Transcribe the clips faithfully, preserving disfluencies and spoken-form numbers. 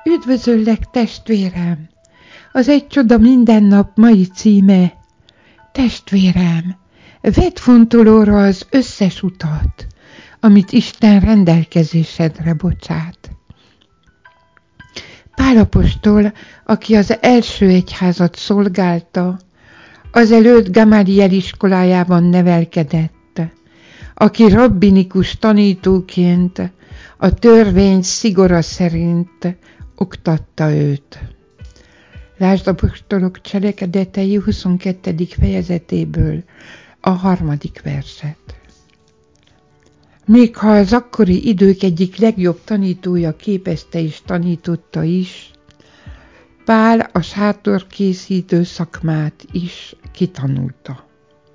Üdvözöllek, testvérem! Az Egy csoda minden nap mai címe: testvérem, vedd fontolóra az összes utat, amit Isten rendelkezésedre bocsát. Pál apostol, aki az első egyházat szolgálta, azelőtt Gamaliel iskolájában nevelkedett, aki rabbinikus tanítóként a törvény szigora szerint oktatta őt. Lásd apostolok cselekedetei huszonkettedik fejezetéből a harmadik verset. Még ha az akkori idők egyik legjobb tanítója képezte és tanította is, Pál a sátorkészítő szakmát is kitanulta.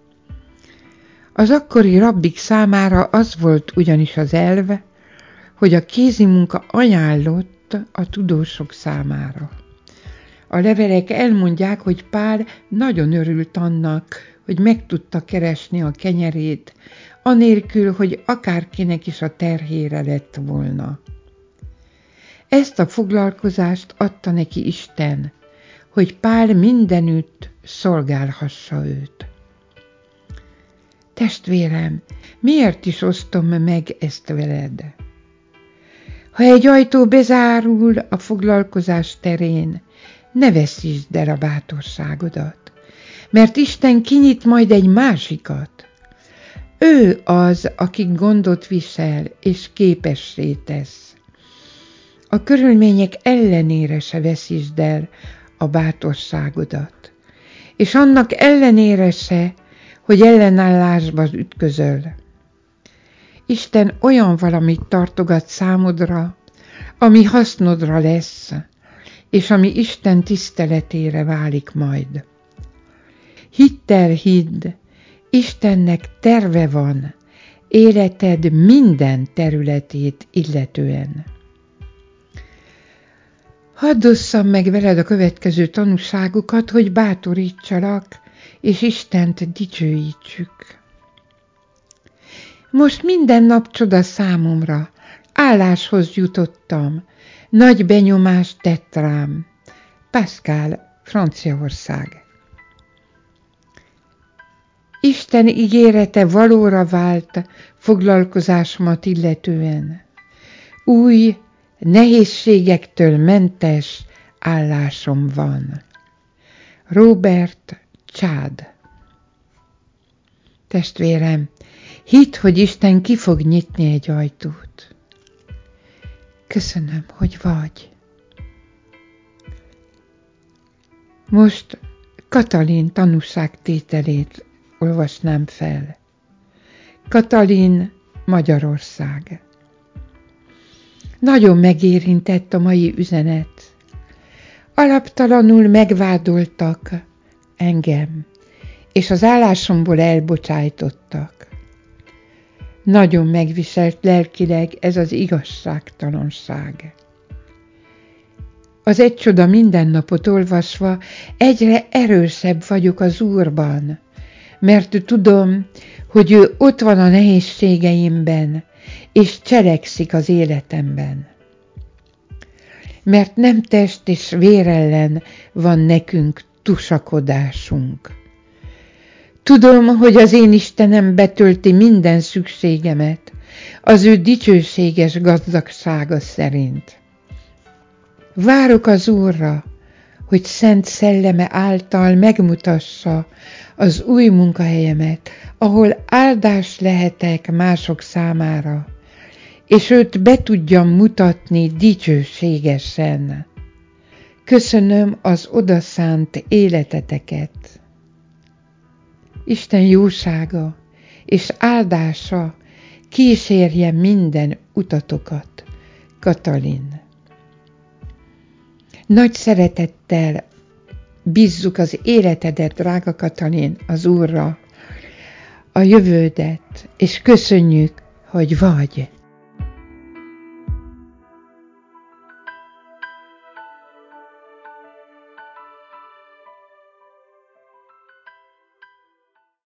Az akkori rabbik számára az volt ugyanis az elve, hogy a kézimunka ajánlott a tudósok számára. A levelek elmondják, hogy Pál nagyon örült annak, hogy meg tudta keresni a kenyerét, anélkül, hogy akárkinek is a terhére lett volna. Ezt a foglalkozást adta neki Isten, hogy Pál mindenütt szolgálhassa őt. Testvérem, miért is osztom meg ezt veled? Ha egy ajtó bezárul a foglalkozás terén, ne veszítsd el a bátorságodat, mert Isten kinyit majd egy másikat. Ő az, aki gondot visel és képessé tesz. A körülmények ellenére se veszítsd el a bátorságodat, és annak ellenére se, hogy ellenállásba ütközöl. Isten olyan valamit tartogat számodra, ami hasznodra lesz, és ami Isten tiszteletére válik majd. Hittel hidd, Istennek terve van életed minden területét illetően. Hadd osszam meg veled a következő tanúságokat, hogy bátorítsalak, és Istent dicsőítsük. Most minden nap csoda számomra, álláshoz jutottam, nagy benyomást tett rám. Pascal, Franciaország. Isten ígérete valóra vált foglalkozásomat illetően. Új, nehézségektől mentes állásom van. Robert Csád. Testvérem, hidd, hogy Isten ki fog nyitni egy ajtót. Köszönöm, hogy vagy. Most Katalin tanúságtételét olvasnám fel. Katalin, Magyarország. Nagyon megérintett a mai üzenet. Alaptalanul megvádoltak engem, és az állásomból elbocsájtottak. Nagyon megviselt lelkileg ez az igazságtalanság. Az Egy csoda mindennapot olvasva egyre erősebb vagyok az Úrban, mert tudom, hogy ő ott van a nehézségeimben, és cselekszik az életemben. Mert nem test és vér ellen van nekünk tusakodásunk. Tudom, hogy az én Istenem betölti minden szükségemet az ő dicsőséges gazdagsága szerint. Várok az Úrra, hogy szent szelleme által megmutassa az új munkahelyemet, ahol áldás lehetek mások számára, és őt be tudjam mutatni dicsőségesen. Köszönöm az odaszánt életeteket. Isten jósága és áldása kísérje minden utatokat. Katalin. Nagy szeretettel bízzuk az életedet, drága Katalin, az Úrra, a jövődet, és köszönjük, hogy vagy.